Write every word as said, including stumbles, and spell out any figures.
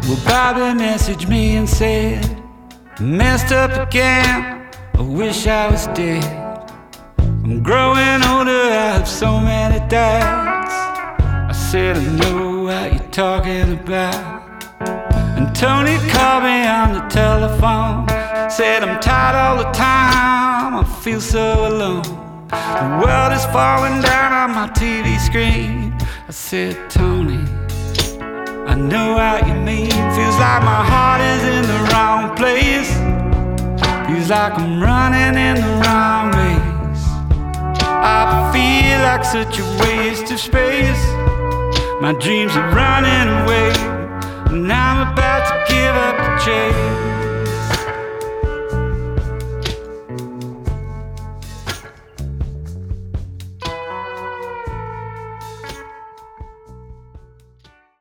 Well, Bobby messaged me and said, messed up again, I wish I was dead. I'm growing older, I have so many dads. I said, I know what you're talking about. And Tony called me on the telephone, said I'm tired all the time, I feel so alone. The world is falling down on my T V screen. I said, Tony, I know what you mean. Feels like my heart is in the wrong place. Feels like I'm running in the wrong race. I feel like such a waste of space. My dreams are running away, and I'm about to give up the chase.